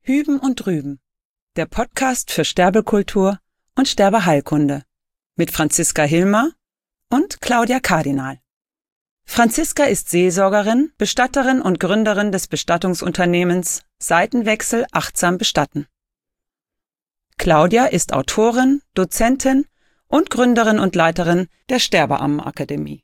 Hüben und Drüben, der Podcast für Sterbekultur und Sterbeheilkunde mit Franziska Hilmer und Claudia Kardinal. Franziska ist Seelsorgerin, Bestatterin und Gründerin des Bestattungsunternehmens Seitenwechsel achtsam bestatten. Claudia ist Autorin, Dozentin und Gründerin und Leiterin der Sterbeammenakademie.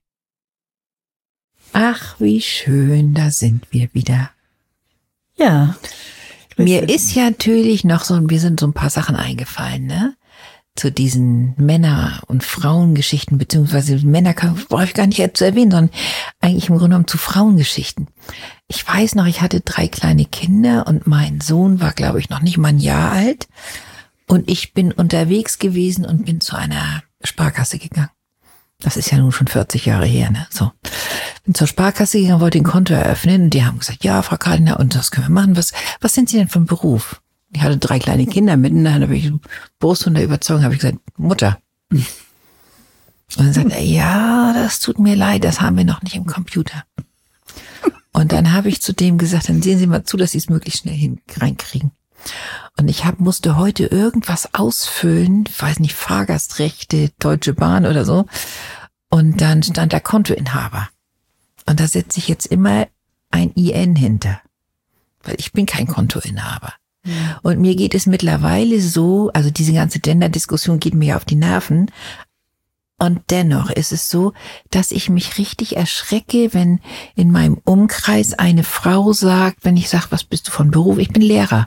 Ach, wie schön, da sind wir wieder. Ja. Mir ist ja natürlich noch mir sind so ein paar Sachen eingefallen, ne? Zu diesen Männer- und Frauengeschichten, beziehungsweise Männer brauche ich gar nicht jetzt zu erwähnen, sondern eigentlich im Grunde genommen zu Frauengeschichten. Ich weiß noch, ich hatte 3 kleine Kinder und mein Sohn war, glaube ich, noch nicht mal ein Jahr alt. Und ich bin unterwegs gewesen und bin zu einer Sparkasse gegangen. Das ist ja nun schon 40 Jahre her, ne? So. Bin zur Sparkasse gegangen, wollte ein Konto eröffnen und die haben gesagt, ja, Frau Kardinal, und das können wir machen. Was sind Sie denn für ein Beruf? Ich hatte 3 kleine Kinder mitten, dann habe ich Brust unter Überzeugung, habe ich gesagt, Mutter. Und dann sagt er, ja, das tut mir leid, das haben wir noch nicht im Computer. Und dann habe ich zu dem gesagt, dann sehen Sie mal zu, dass Sie es möglichst schnell reinkriegen. Und ich musste heute irgendwas ausfüllen, ich weiß nicht, Fahrgastrechte, Deutsche Bahn oder so. Und dann stand da Kontoinhaber. Und da setze ich jetzt immer ein IN hinter. Weil ich bin kein Kontoinhaber. Ja. Und mir geht es mittlerweile so, also diese ganze Gender-Diskussion geht mir auf die Nerven. Und dennoch ist es so, dass ich mich richtig erschrecke, wenn in meinem Umkreis eine Frau sagt, wenn ich sage, was bist du von Beruf? Ich bin Lehrer.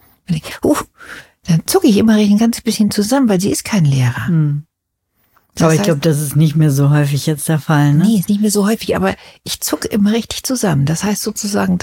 Dann zucke ich immer ein ganz bisschen zusammen, weil sie ist kein Lehrer. Aber ich glaube, das ist nicht mehr so häufig jetzt der Fall, ne? Nee, ist nicht mehr so häufig, aber ich zucke immer richtig zusammen. Das heißt sozusagen,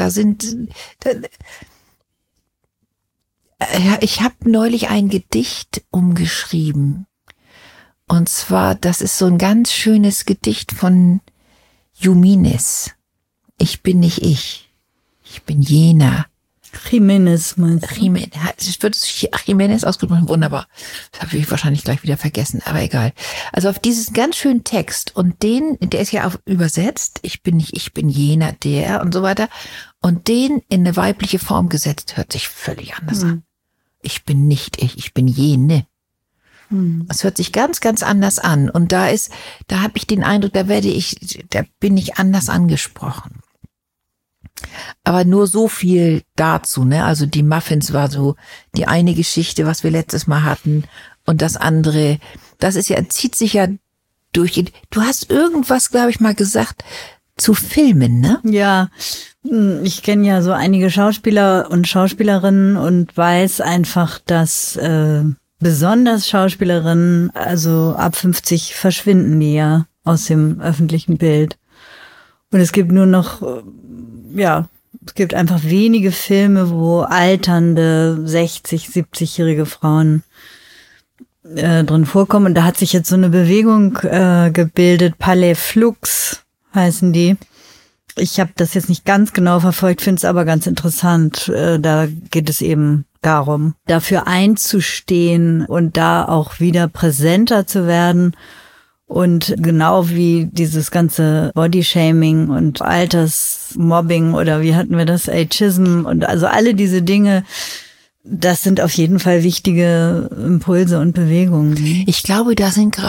ich habe neulich ein Gedicht umgeschrieben. Und zwar, das ist so ein ganz schönes Gedicht von Jiménez. Ich bin nicht ich bin jener. Jiménez, meinst du? Es wird Jiménez ausgesprochen, wunderbar. Das habe ich wahrscheinlich gleich wieder vergessen, aber egal. Also auf diesen ganz schönen Text und der ist ja auch übersetzt, ich bin nicht, ich bin jener, der und so weiter. Und den in eine weibliche Form gesetzt, hört sich völlig anders an. Ich bin nicht ich bin jene. Es hört sich ganz, ganz anders an. Und da habe ich den Eindruck, da bin ich anders angesprochen. Aber nur so viel dazu, ne? Also die Muffins war so die eine Geschichte, was wir letztes Mal hatten. Und das andere, zieht sich ja durch. Du hast irgendwas, glaube ich, mal gesagt zu Filmen, ne? Ja, ich kenne ja so einige Schauspieler und Schauspielerinnen und weiß einfach, dass besonders Schauspielerinnen, also ab 50 verschwinden die ja aus dem öffentlichen Bild. Und es gibt nur noch es gibt einfach wenige Filme, wo alternde 60-, 70-jährige Frauen drin vorkommen. Und da hat sich jetzt so eine Bewegung gebildet, Palais Flux heißen die. Ich habe das jetzt nicht ganz genau verfolgt, finde es aber ganz interessant. Da geht es eben darum, dafür einzustehen und da auch wieder präsenter zu werden. Und genau wie dieses ganze Bodyshaming und Altersmobbing oder wie hatten wir das, Ageism und also alle diese Dinge, das sind auf jeden Fall wichtige Impulse und Bewegungen. Ich glaube,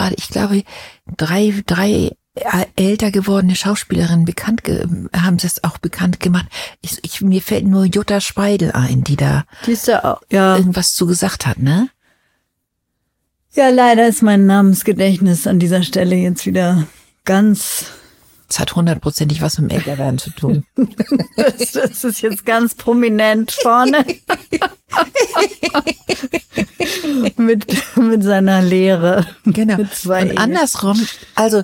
drei älter gewordene Schauspielerinnen haben das auch bekannt gemacht. Mir fällt nur Jutta Speidel ein, die da irgendwas zu gesagt hat, ne? Ja, leider ist mein Namensgedächtnis an dieser Stelle jetzt wieder ganz... Es hat 100%ig was mit dem Älterwerden zu tun. Das ist jetzt ganz prominent vorne. mit seiner Lehre. Genau. Mit 2 Und andersrum, also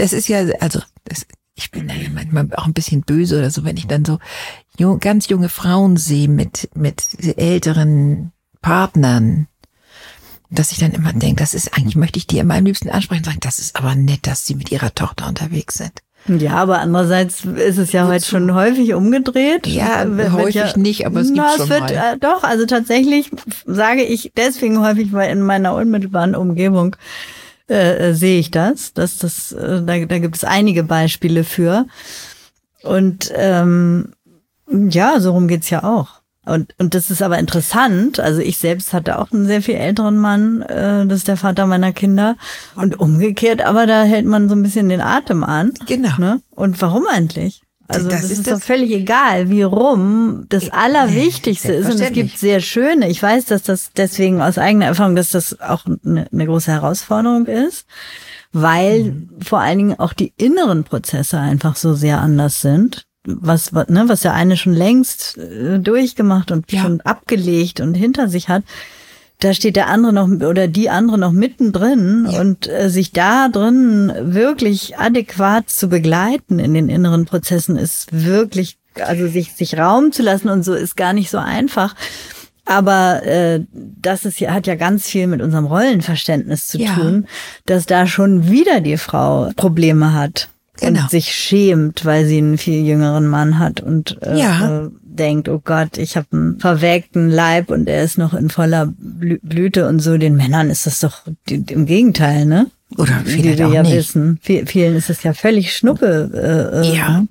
ich bin da ja manchmal auch ein bisschen böse oder so, wenn ich dann so ganz junge Frauen sehe mit älteren Partnern, dass ich dann immer denke, möchte ich die immer am liebsten ansprechen und sagen, das ist aber nett, dass sie mit ihrer Tochter unterwegs sind. Ja, aber andererseits ist es ja heute schon häufig umgedreht. Ja, häufig nicht, aber es gibt schon mal. Doch, also tatsächlich sage ich deswegen häufig, weil in meiner unmittelbaren Umgebung sehe ich das, dass da gibt es einige Beispiele für. Und so rum geht's ja auch. Und das ist aber interessant. Also ich selbst hatte auch einen sehr viel älteren Mann, das ist der Vater meiner Kinder. Und umgekehrt, aber da hält man so ein bisschen den Atem an. Genau. Ne? Und warum eigentlich? Also das ist doch das völlig egal, wie rum. Das Allerwichtigste ist, und es gibt sehr schöne, ich weiß, dass das deswegen aus eigener Erfahrung, dass das auch eine große Herausforderung ist, weil vor allen Dingen auch die inneren Prozesse einfach so sehr anders sind. Was der eine schon längst durchgemacht und schon abgelegt und hinter sich hat. Da steht der andere noch oder die andere noch mittendrin und sich da drin wirklich adäquat zu begleiten in den inneren Prozessen ist wirklich, also sich Raum zu lassen und so ist gar nicht so einfach. Aber hat ja ganz viel mit unserem Rollenverständnis zu tun, dass da schon wieder die Frau Probleme hat. Genau. Und sich schämt, weil sie einen viel jüngeren Mann hat und denkt, oh Gott, ich habe einen verwelkten Leib und er ist noch in voller Blüte und so. Den Männern ist das doch im Gegenteil, ne? Oder wie viele wir ja nicht. wissen. Vielen ist es ja völlig Schnuppe,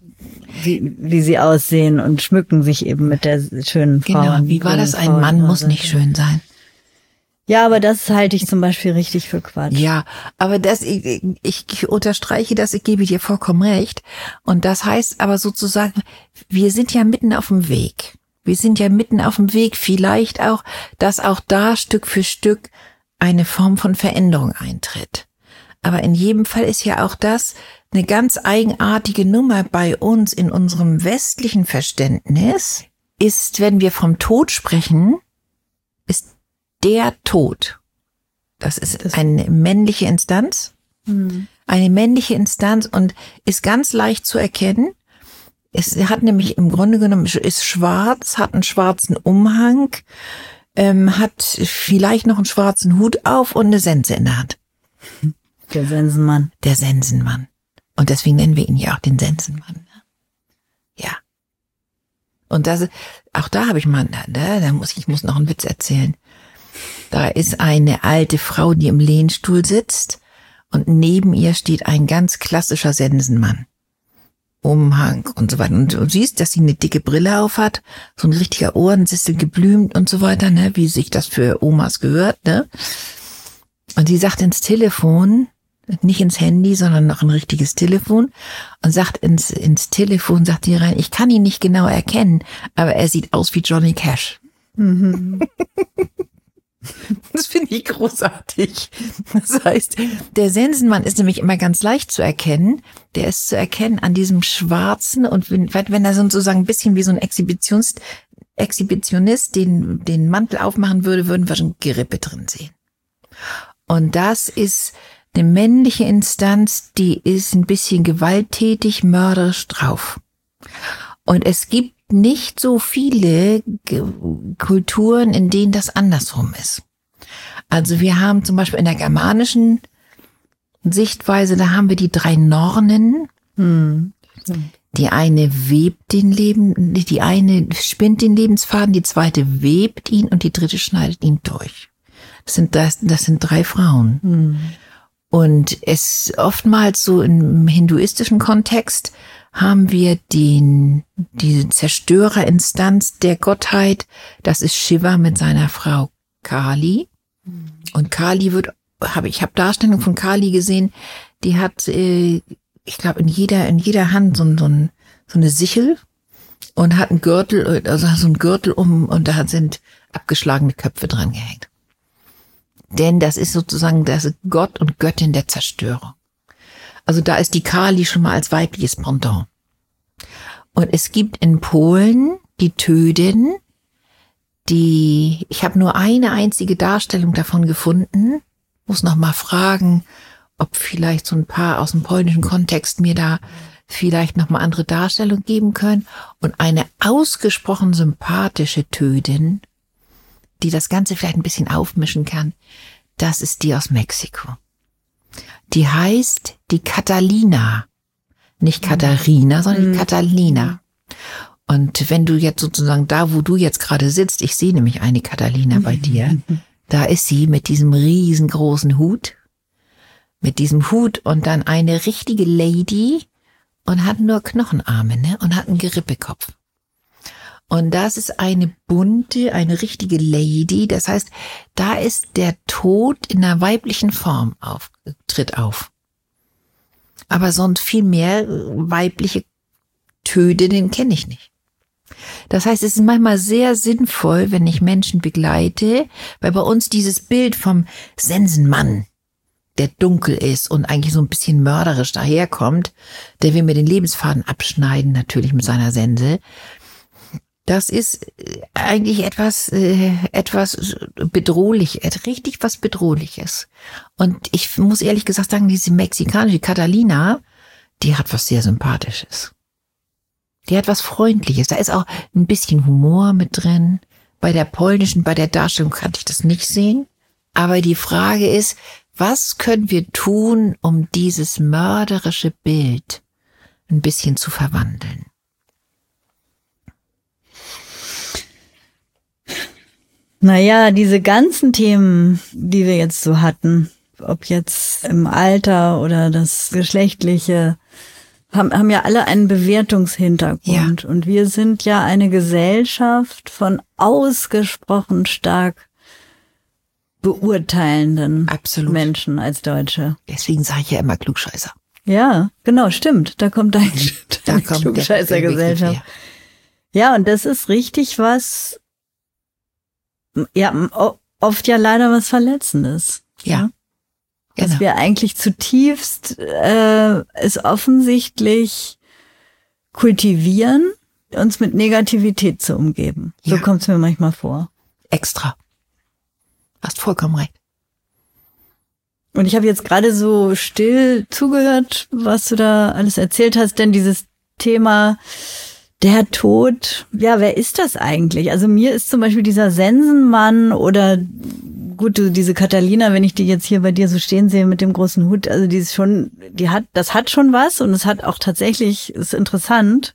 wie sie aussehen und schmücken sich eben mit der schönen Frau. Genau, wie war das? Ein Mann muss nicht schön sein. Ja, aber das halte ich zum Beispiel richtig für Quatsch. Ja, aber ich unterstreiche das, ich gebe dir vollkommen recht. Und das heißt aber sozusagen, wir sind ja mitten auf dem Weg. Wir sind ja mitten auf dem Weg, vielleicht auch, dass auch da Stück für Stück eine Form von Veränderung eintritt. Aber in jedem Fall ist ja auch das eine ganz eigenartige Nummer bei uns in unserem westlichen Verständnis, ist, wenn wir vom Tod sprechen, ist der Tod. Das ist eine männliche Instanz. Eine männliche Instanz und ist ganz leicht zu erkennen. Es hat nämlich im Grunde genommen, ist schwarz, hat einen schwarzen Umhang, hat vielleicht noch einen schwarzen Hut auf und eine Sense in der Hand. Der Sensenmann. Der Sensenmann. Und deswegen nennen wir ihn ja auch den Sensenmann. Ja. Und auch da habe ich mal, ich muss noch einen Witz erzählen. Da ist eine alte Frau, die im Lehnstuhl sitzt und neben ihr steht ein ganz klassischer Sensenmann. Umhang und so weiter. Und du siehst, dass sie eine dicke Brille auf hat, so ein richtiger Ohrensessel geblümt und so weiter, ne, wie sich das für Omas gehört, ne. Und sie sagt ins Telefon, nicht ins Handy, sondern noch ein richtiges Telefon und sagt ins Telefon, sagt sie rein, ich kann ihn nicht genau erkennen, aber er sieht aus wie Johnny Cash. Mhm. Das finde ich großartig. Das heißt, der Sensenmann ist nämlich immer ganz leicht zu erkennen. Der ist zu erkennen an diesem Schwarzen und wenn er sozusagen ein bisschen wie so ein Exhibitionist den Mantel aufmachen würde, würden wir schon Gerippe drin sehen. Und das ist eine männliche Instanz, die ist ein bisschen gewalttätig, mörderisch drauf. Und es gibt nicht so viele Kulturen, in denen das andersrum ist. Also wir haben zum Beispiel in der germanischen Sichtweise, da haben wir die 3 Nornen. Die eine die eine spinnt den Lebensfaden, die zweite webt ihn und die dritte schneidet ihn durch. Das sind 3 Frauen. Und es oftmals so im hinduistischen Kontext haben wir diese Zerstörerinstanz der Gottheit, das ist Shiva mit seiner Frau Kali. Und Kali ich habe Darstellungen von Kali gesehen, die hat, ich glaube, in jeder Hand so eine Sichel und hat einen Gürtel, also so einen Gürtel und da sind abgeschlagene Köpfe dran gehängt. Denn das ist sozusagen das Gott und Göttin der Zerstörung. Also da ist die Kali schon mal als weibliches Pendant. Und es gibt in Polen die Tödin, ich habe nur eine einzige Darstellung davon gefunden, muss noch mal fragen, ob vielleicht so ein paar aus dem polnischen Kontext mir da vielleicht noch mal andere Darstellung geben können. Und eine ausgesprochen sympathische Tödin, die das Ganze vielleicht ein bisschen aufmischen kann, das ist die aus Mexiko. Die heißt die Catalina. Nicht Katharina, sondern die Catalina. Und wenn du jetzt sozusagen da, wo du jetzt gerade sitzt, ich sehe nämlich eine Catalina bei dir, da ist sie mit diesem riesengroßen Hut, und dann eine richtige Lady und hat nur Knochenarme, ne, und hat einen Gerippekopf. Und das ist eine bunte, eine richtige Lady. Das heißt, da ist der Tod in einer weiblichen Form tritt auf. Aber sonst viel mehr weibliche Tödinnen kenne ich nicht. Das heißt, es ist manchmal sehr sinnvoll, wenn ich Menschen begleite, weil bei uns dieses Bild vom Sensenmann, der dunkel ist und eigentlich so ein bisschen mörderisch daherkommt, der will mir den Lebensfaden abschneiden, natürlich mit seiner Sense. Das ist eigentlich etwas bedrohlich, richtig was Bedrohliches. Und ich muss ehrlich gesagt sagen, diese mexikanische Catalina, die hat was sehr Sympathisches. Die hat was Freundliches. Da ist auch ein bisschen Humor mit drin. Bei der polnischen, bei der Darstellung kann ich das nicht sehen. Aber die Frage ist, was können wir tun, um dieses mörderische Bild ein bisschen zu verwandeln? Naja, diese ganzen Themen, die wir jetzt so hatten, ob jetzt im Alter oder das Geschlechtliche, haben ja alle einen Bewertungshintergrund. Ja. Und wir sind ja eine Gesellschaft von ausgesprochen stark beurteilenden Menschen als Deutsche. Deswegen sage ich ja immer Klugscheißer. Ja, genau, stimmt. Da kommt deine Klugscheißer-Gesellschaft. Ja, und das ist richtig was, ja, oft ja leider was Verletzendes. Ja. Dass wir eigentlich zutiefst es offensichtlich kultivieren, uns mit Negativität zu umgeben. So kommt es mir manchmal vor. Extra. Hast vollkommen recht. Und ich habe jetzt gerade so still zugehört, was du da alles erzählt hast, denn dieses Thema der Tod, ja, wer ist das eigentlich? Also mir ist zum Beispiel dieser Sensenmann oder gut, diese Catalina, wenn ich die jetzt hier bei dir so stehen sehe mit dem großen Hut, also die ist schon, das hat schon was und es hat auch tatsächlich, ist interessant.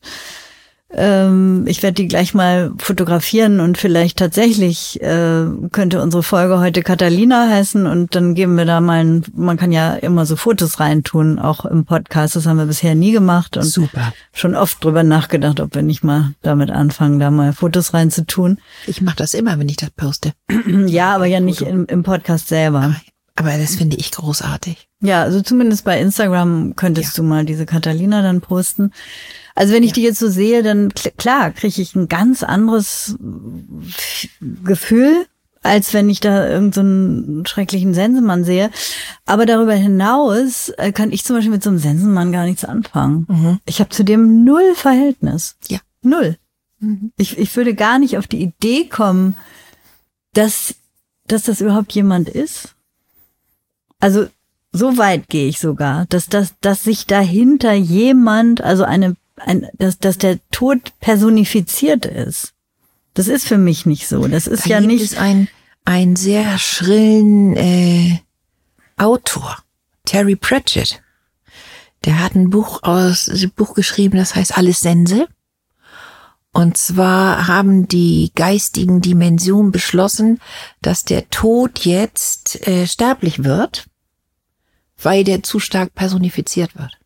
Ich werde die gleich mal fotografieren und vielleicht tatsächlich könnte unsere Folge heute Catalina heißen und dann geben wir da mal man kann ja immer so Fotos reintun, auch im Podcast, das haben wir bisher nie gemacht und super. Schon oft drüber nachgedacht, ob wir nicht mal damit anfangen, da mal Fotos reinzutun. Ich mache das immer, wenn ich das poste. Ja, aber ja nicht im Podcast selber. Aber das finde ich großartig. Ja, also zumindest bei Instagram könntest du mal diese Catalina dann posten. Also wenn ich die jetzt so sehe, dann klar kriege ich ein ganz anderes Gefühl, als wenn ich da irgendeinen so schrecklichen Sensenmann sehe. Aber darüber hinaus kann ich zum Beispiel mit so einem Sensenmann gar nichts anfangen. Mhm. Ich habe zu dem null Verhältnis. Ja. Null. Mhm. Ich würde gar nicht auf die Idee kommen, dass das überhaupt jemand ist. Also so weit gehe ich sogar, dass sich dahinter jemand, also dass der Tod personifiziert ist. Das ist für mich nicht so. Das ist ja nicht. Ist ein sehr schrillen Autor, Terry Pratchett. Der hat ein Buch geschrieben, das heißt Alles Sense. Und zwar haben die geistigen Dimensionen beschlossen, dass der Tod jetzt sterblich wird, weil der zu stark personifiziert wird.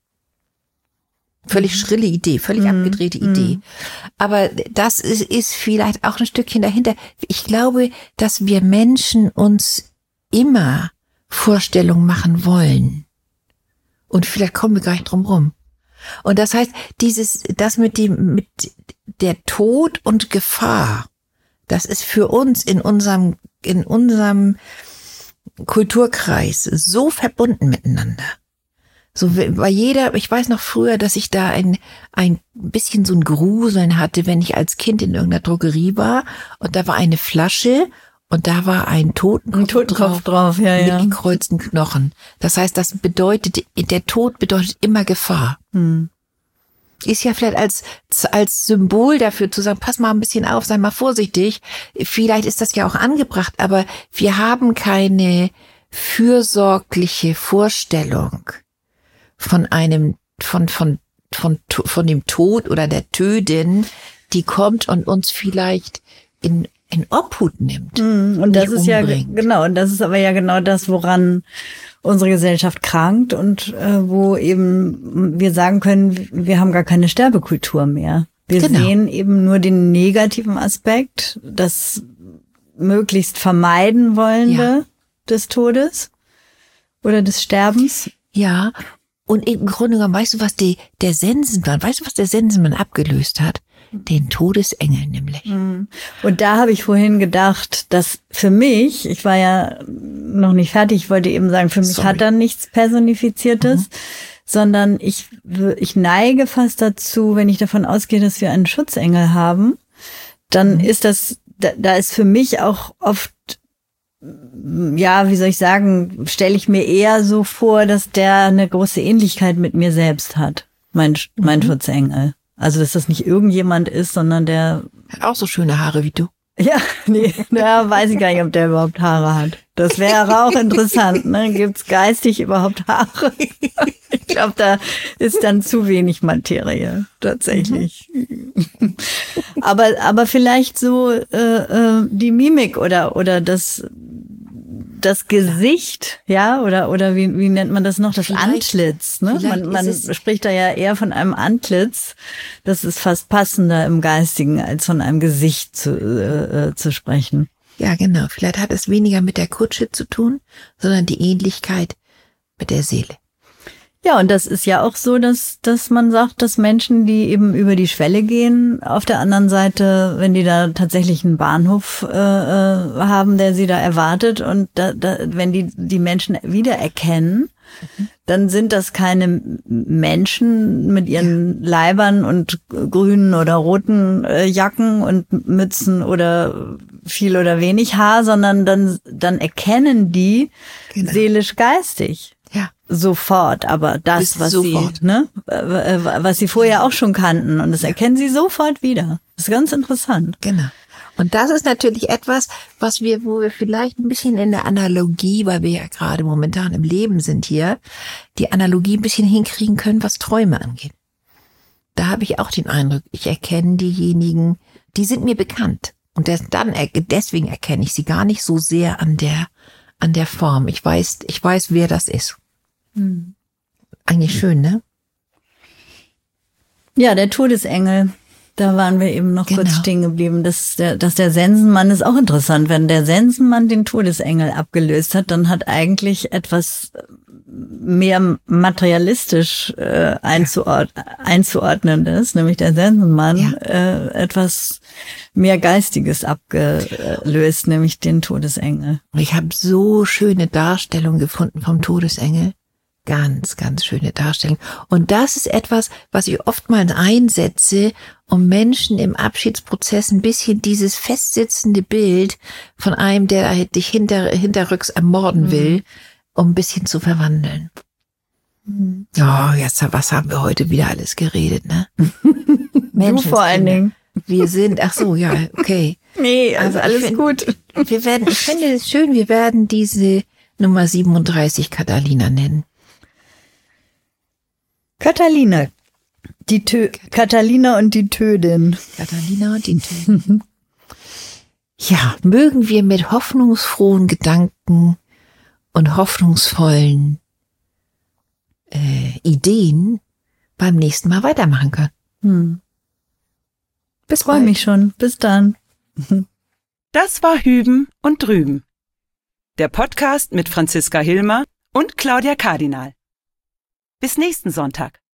Völlig schrille Idee, völlig abgedrehte Idee. Aber das ist vielleicht auch ein Stückchen dahinter. Ich glaube, dass wir Menschen uns immer Vorstellungen machen wollen. Und vielleicht kommen wir gar nicht drum rum. Und das heißt, das mit der Tod und Gefahr, das ist für uns in unserem Kulturkreis so verbunden miteinander. So bei ich weiß noch früher, dass ich da ein bisschen so ein Gruseln hatte, wenn ich als Kind in irgendeiner Drogerie war und da war eine Flasche und da war ein Totenkopf drauf mit gekreuzten Knochen. Das heißt, der Tod bedeutet immer Gefahr. Ist ja vielleicht als Symbol dafür zu sagen, pass mal ein bisschen auf, sei mal vorsichtig. Vielleicht ist das ja auch angebracht, aber wir haben keine fürsorgliche Vorstellung von dem Tod oder der Tödin, die kommt und uns vielleicht in Obhut nimmt. Und das ist umbringt. Ja genau, und das ist aber ja genau das, woran unsere Gesellschaft krankt und wo eben wir sagen können, wir haben gar keine Sterbekultur mehr. Wir Genau. sehen eben nur den negativen Aspekt, das möglichst vermeiden wollende des Todes oder des Sterbens. Ja, und im Grunde genommen, weißt du, was der Sensenmann abgelöst hat? Den Todesengel nämlich. Und da habe ich vorhin gedacht, dass für mich, ich war ja noch nicht fertig, ich wollte eben sagen, für mich hat er nichts Personifiziertes, sondern ich neige fast dazu, wenn ich davon ausgehe, dass wir einen Schutzengel haben, dann ist das, da ist für mich auch oft, ja, wie soll ich sagen, stelle ich mir eher so vor, dass der eine große Ähnlichkeit mit mir selbst hat, mein Schutzengel. Also, dass das nicht irgendjemand ist, sondern der... Hat auch so schöne Haare wie du. Ja, nee, da weiß ich gar nicht, ob der überhaupt Haare hat. Das wäre auch interessant, ne? Gibt's geistig überhaupt Haare? Ich glaube, da ist dann zu wenig Materie, tatsächlich. Aber vielleicht so die Mimik oder das Gesicht, ja, oder wie nennt man das noch? Das Antlitz, ne? Man spricht da ja eher von einem Antlitz. Das ist fast passender im Geistigen, als von einem Gesicht zu sprechen. Ja, genau. Vielleicht hat es weniger mit der Kutsche zu tun, sondern die Ähnlichkeit mit der Seele. Ja, und das ist ja auch so, dass man sagt, dass Menschen, die eben über die Schwelle gehen, auf der anderen Seite, wenn die da tatsächlich einen Bahnhof haben, der sie da erwartet, und wenn die Menschen wiedererkennen, dann sind das keine Menschen mit ihren Leibern und grünen oder roten Jacken und Mützen oder viel oder wenig Haar, sondern dann erkennen die seelisch-geistig. Ja. Sofort, aber das, was sie vorher auch schon kannten, und das erkennen sie sofort wieder. Das ist ganz interessant. Genau. Und das ist natürlich etwas, wo wir vielleicht ein bisschen in der Analogie, weil wir ja gerade momentan im Leben sind hier, die Analogie ein bisschen hinkriegen können, was Träume angeht. Da habe ich auch den Eindruck, ich erkenne diejenigen, die sind mir bekannt. Und deswegen erkenne ich sie gar nicht so sehr an der Form. Ich weiß, wer das ist. Eigentlich schön, ne? Ja, der Todesengel. Da waren wir eben noch kurz stehen geblieben. Dass der Sensenmann ist auch interessant. Wenn der Sensenmann den Todesengel abgelöst hat, dann hat eigentlich etwas mehr materialistisch einzuordnendes, nämlich der Sensenmann, etwas mehr Geistiges abgelöst, nämlich den Todesengel. Ich habe so schöne Darstellungen gefunden vom Todesengel. Ganz, ganz schöne Darstellung. Und das ist etwas, was ich oftmals einsetze, um Menschen im Abschiedsprozess ein bisschen dieses festsitzende Bild von einem, der dich hinterrücks ermorden will, um ein bisschen zu verwandeln. Oh, jetzt, was haben wir heute wieder alles geredet, ne? Du vor allen Dingen. Wir sind, ach so, ja, okay. Nee, also alles gut. Ich finde es schön, wir werden diese Nummer 37 Catalina nennen. Catalina und die Tödin. Catalina und die Tödin. Ja, mögen wir mit hoffnungsfrohen Gedanken und hoffnungsvollen Ideen beim nächsten Mal weitermachen können. Bis freue mich schon. Bis dann. Das war Hüben und Drüben. Der Podcast mit Franziska Hilmer und Claudia Kardinal. Bis nächsten Sonntag.